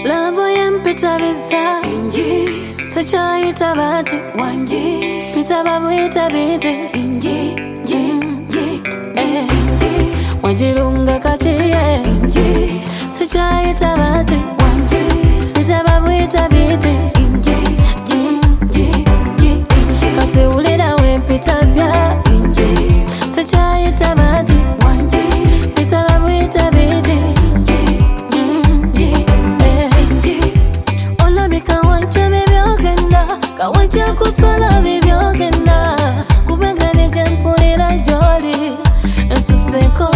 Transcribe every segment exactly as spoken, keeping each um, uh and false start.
Love yampita biza inji Sechayita bati wanji Pita babu ita biti inji Inji Eh Wajirunga kachiye inji Sechayita bati wanji Pita babu ita biti inji Inji Inji Kati ulida wempita bya inji Sechayita bati wanji Pita babu ita biti Kawaja kutola bibyogenda Kubengane jampulira joli Ensuseko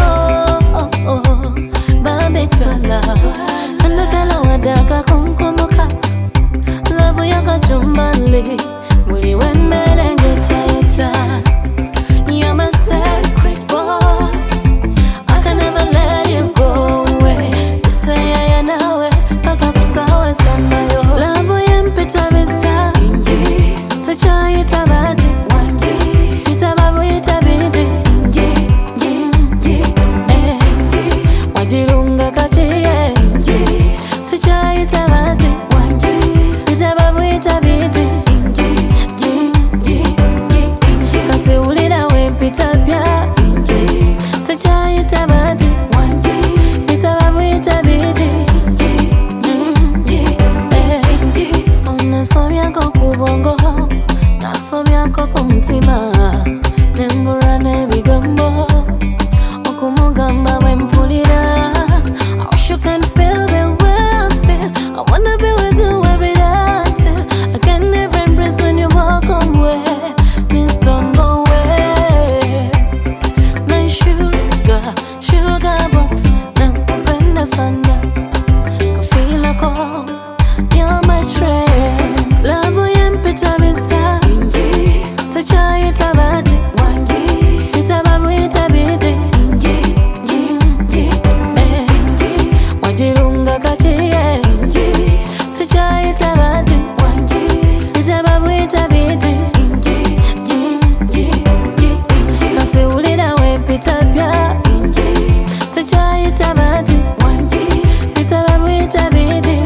Bambe twala Andakala wadaka kunkomoka Lavu yaka chumbali Muli wemerenge chayeta You're my secret boss I can never let you go away Say ya nawe Paka kusawa sana yo Lavu yampita biza Sechayita bati wanji Pita babu ita biti inji Inji Eh Wajirunga kachiye inji Sechayita bati wanji Pita babu ita biti inji Inji Inji Kati ulida wempita bya inji Sechayita bati wanji Pita babu ita biti inji Inji Eh Onasomya kubongo Nasobyako kumtima Nembura nebigambo Okumugamba wempulira I wish you can feel the way I feel I wanna be with you every day I can't even breathe when you walk away Please don't go away My sugar, sugar box Nakupenda sana Kufila ko You're my strength Love yampita biza Sechayita bati wanji Pita babu ita biti inji Inji Eh Wajirunga kachiye inji Sechayita bati wanji Pita babu ita biti inji Inji Kati ulida wempita bya inji Sechayita bati wanji Pita babu ita biti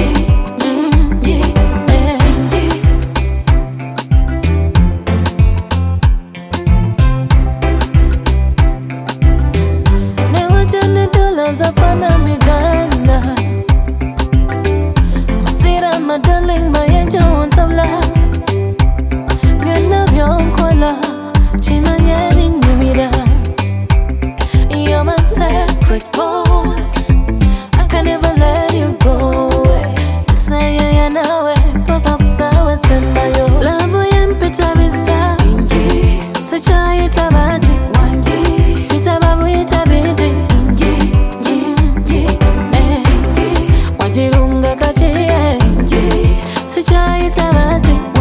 Zapana migana Masira my darling my angel on tabla Gana bionkola Chima nyeri nyumira You're my secret box I can never let you go away Isaya ya nawe Paka kusawa sema yo Love yampita biza inji Sechayita bati wanji Pita babu ita biti Wajirunga kachiye inji Sechayita bati